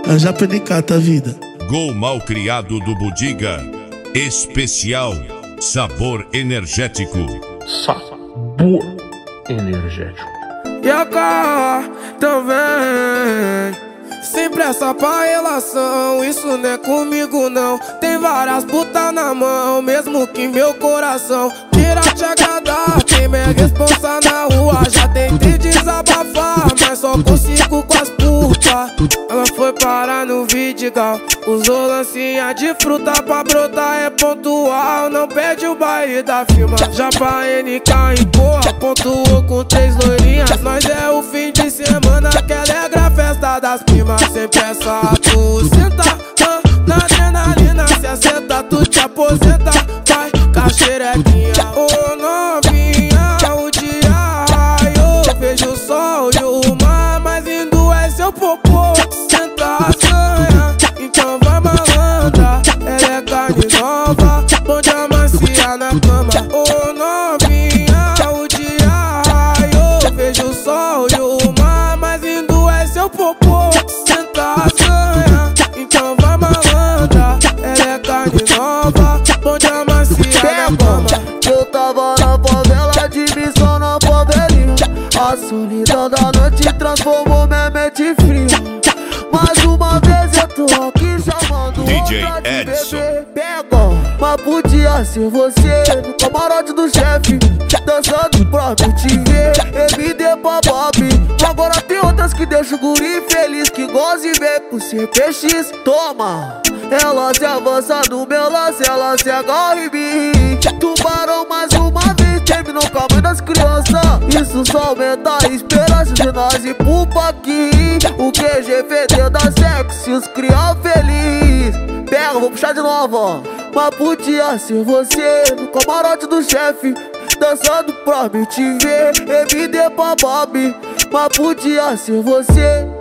Eu já penicata a vida. Gol mal criado do Budiga. Especial sabor energético. Sabor energético. E a cara também. Sem pressa pra relação, isso não é comigo não. Tem várias putas na mão, mesmo que meu coração queira te agradar. Tem minha responsa na rua, já tentei desabafar, mas só consigo com as putas. Ela foi parar no Vidigal, usou lancinha de fruta pra brotar, é pontual. Não perde o baile da firma, já pra NK em porra, pontuou com 3 loirinhas. Nós é o fim de semana que alegra a festa das primas. Sem pressa tu senta, na adrenalina se assenta, tu te aposenta, vai com a xerequinha. Ô novinha, o dia raiou, vejo o sol e o mar, mas indo é seu popô. Senta a sanha, então vai malandra, ela é carne nova, bom de amaciar na cama. Ô novinha, o dia raiou, vejo o sol e o mar, mas indo é seu popô. Então vai malandra, ela é carne nova, bom de amaciar na cama. Eu tava na favela, de missão na favelinha. A solidão da noite transformou minha mente fria. Mais uma vez eu tô aqui chamando DJ outra de Edson. bebê. Pega, mas podia ser você no camarote do chefe, dançando pra me te ver, MD pra Bob. Agora tem outras que deixam o guri feliz, que goza e vê pro CPX. Toma, ela se avança no meu lance, ela se agarra em mim. Tubarão mais uma vez, terminou com a mãe das crianças. Isso só aumenta a esperança de nós ir pro paquim. O QGVD dá sexo e os cria feliz. Pega, vou puxar de novo, ó. Mas podia ser você no camarote do chefe, dançando pra me te ver, MD pra Bob. Mas podia ser você